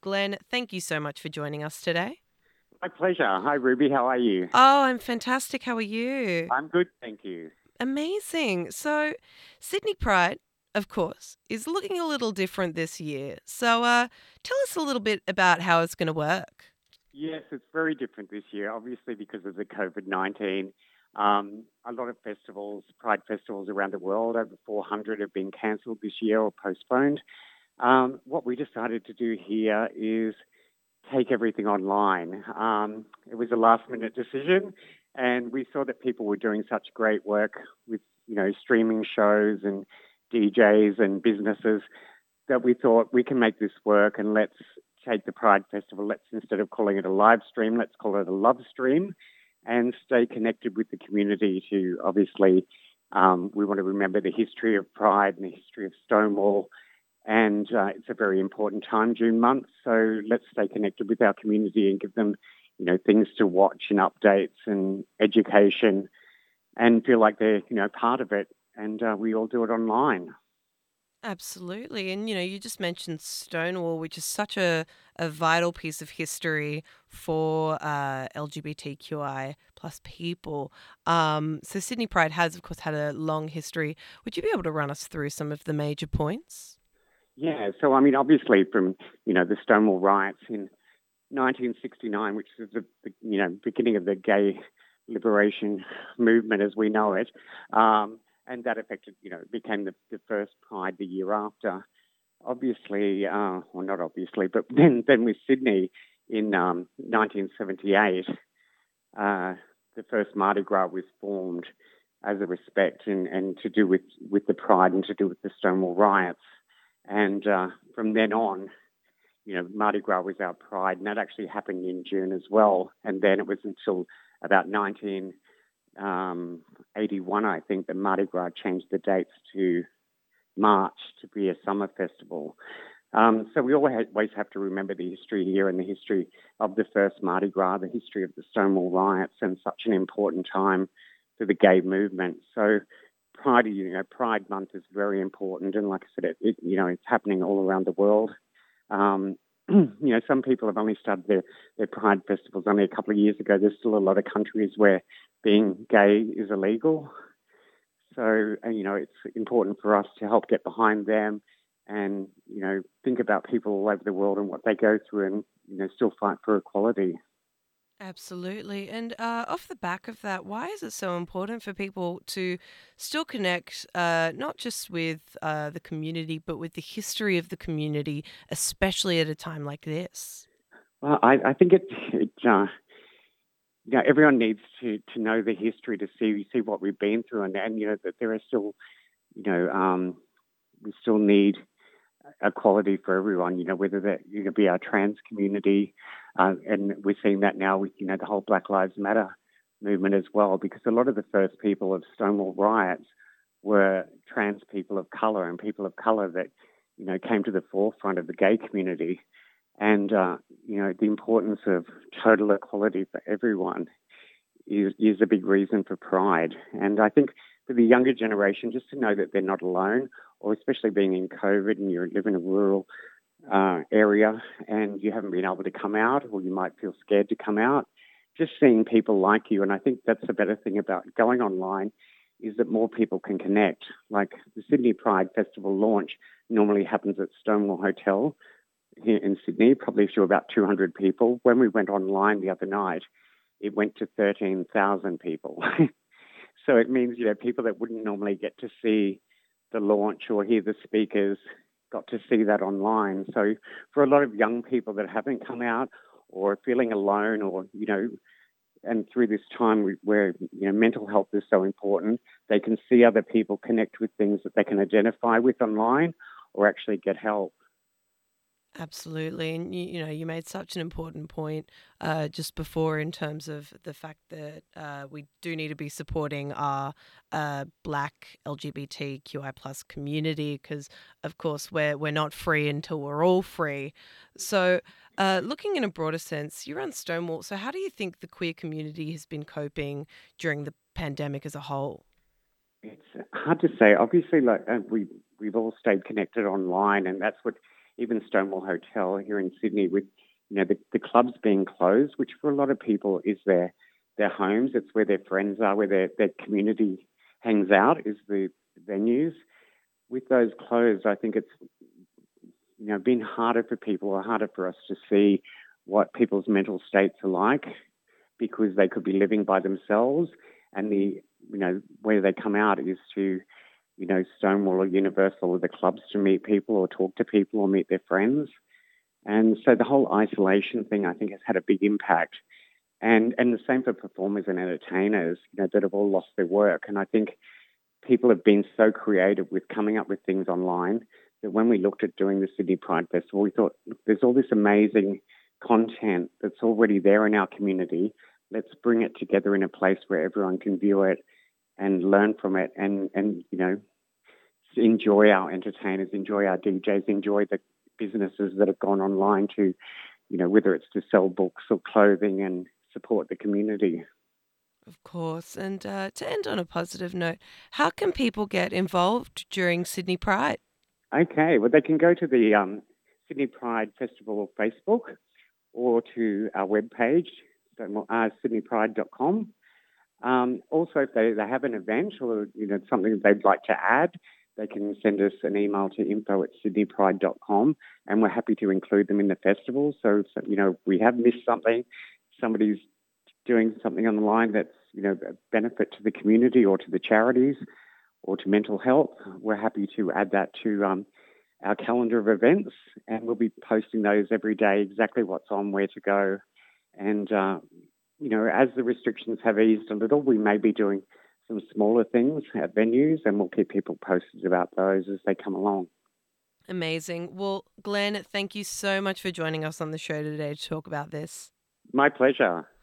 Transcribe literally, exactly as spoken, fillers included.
Glenn. Thank you so much for joining us today. My pleasure. Hi, Ruby. How are you? Oh, I'm fantastic. How are you? I'm good, thank you. Amazing. So, Sydney Pride, of course, is looking a little different this year. So, uh, tell us a little bit about how it's going to work. Yes, it's very different this year, obviously because of the COVID nineteen. Um, a lot of festivals, Pride festivals around the world, over four hundred have been cancelled this year or postponed. Um, what we decided to do here is take everything online. Um, it was a last minute decision, and we saw that people were doing such great work with, you know, streaming shows and D Js and businesses that we thought we can make this work and let's take the Pride Festival. Let's, instead of calling it a live stream, let's call it a love stream and stay connected with the community to obviously, um, we want to remember the history of Pride and the history of Stonewall. And uh, it's a very important time, June month. So let's stay connected with our community and give them, you know, things to watch and updates and education and feel like they're, you know, part of it. And uh, we all do it online. Absolutely. And, you know, you just mentioned Stonewall, which is such a, a vital piece of history for uh, L G B T Q I plus people. Um, so Sydney Pride has, of course, had a long history. Would you be able to run us through some of the major points? Yeah, so I mean, obviously, from you know the Stonewall riots in nineteen sixty-nine, which is the, the you know beginning of the gay liberation movement as we know it, um, and that affected you know became the, the first Pride the year after. Obviously, uh, well, not obviously, but then then with Sydney in um, nineteen seventy-eight, uh, the first Mardi Gras was formed as a respect and, and to do with, with the Pride and to do with the Stonewall riots. And uh, from then on, you know, Mardi Gras was our pride, and that actually happened in June as well. And then it was until about nineteen eighty-one, I think, that Mardi Gras changed the dates to March to be a summer festival. Um, so we always have to remember the history here and the history of the first Mardi Gras, the history of the Stonewall riots, and such an important time for the gay movement. So Pride, you know, Pride Month is very important, and like I said, it, it you know, it's happening all around the world. Um, you know, some people have only started their, their Pride festivals only a couple of years ago. There's still a lot of countries where being gay is illegal. So, uh, you know, it's important for us to help get behind them and, you know, think about people all over the world and what they go through and, you know, still fight for equality. Absolutely. And uh, off the back of that, why is it so important for people to still connect, uh, not just with uh, the community, but with the history of the community, especially at a time like this? Well, I, I think it, it uh, you know, everyone needs to, to know the history to see see what we've been through, and, and you know that there are still, you know, um, we still need equality for everyone. You know, whether that you know be our trans community, uh, and we're seeing that now with you know the whole Black Lives Matter movement as well, because a lot of the first people of Stonewall riots were trans people of color and people of color that you know came to the forefront of the gay community, and uh, you know the importance of total equality for everyone is, is a big reason for pride. And I think for the younger generation, just to know that they're not alone, or especially being in COVID and you live in a rural uh, area and you haven't been able to come out, or you might feel scared to come out, just seeing people like you. And I think that's the better thing about going online is that more people can connect. Like the Sydney Pride Festival launch normally happens at Stonewall Hotel here in Sydney, probably to about two hundred people. When we went online the other night, it went to thirteen thousand people. So it means, you know, people that wouldn't normally get to see the launch or hear the speakers got to see that online. So for a lot of young people that haven't come out or are feeling alone or, you know, and through this time where, you know, mental health is so important, they can see other people connect with things that they can identify with online or actually get help. Absolutely. And you, you know, you made such an important point uh, just before in terms of the fact that uh, we do need to be supporting our uh, Black L G B T Q I plus community because, of course, we're we're not free until we're all free. So, uh, looking in a broader sense, you run Stonewall. So, how do you think the queer community has been coping during the pandemic as a whole? It's hard to say. Obviously, like uh, we we've all stayed connected online, and that's what even Stonewall Hotel here in Sydney with, you know, the, the clubs being closed, which for a lot of people is their their homes. It's where their friends are, where their, their community hangs out, is the venues. With those closed, I think it's, you know, been harder for people or harder for us to see what people's mental states are like because they could be living by themselves and the, you know, where they come out is to, you know, Stonewall or Universal or the clubs to meet people or talk to people or meet their friends. And so the whole isolation thing, I think, has had a big impact. And and the same for performers and entertainers, you know, that have all lost their work. And I think people have been so creative with coming up with things online that when we looked at doing the Sydney Pride Festival, we thought, look, there's all this amazing content that's already there in our community. Let's bring it together in a place where everyone can view it and learn from it and, and you know, enjoy our entertainers, enjoy our D Js, enjoy the businesses that have gone online to, you know, whether it's to sell books or clothing and support the community. Of course. And uh, to end on a positive note, how can people get involved during Sydney Pride? Okay, well, they can go to the um, Sydney Pride Festival Facebook or to our webpage, uh, sydney pride dot com. Um, also, if they, they have an event or you know something that they'd like to add, they can send us an email to info at sydney pride dot com, and we're happy to include them in the festival. So, so you know, we have missed something, somebody's doing something on the line that's you know a benefit to the community or to the charities or to mental health, we're happy to add that to um, our calendar of events, and we'll be posting those every day, exactly what's on, where to go, and uh, you know, as the restrictions have eased a little, we may be doing some smaller things at venues, and we'll keep people posted about those as they come along. Amazing. Well, Glenn, thank you so much for joining us on the show today to talk about this. My pleasure.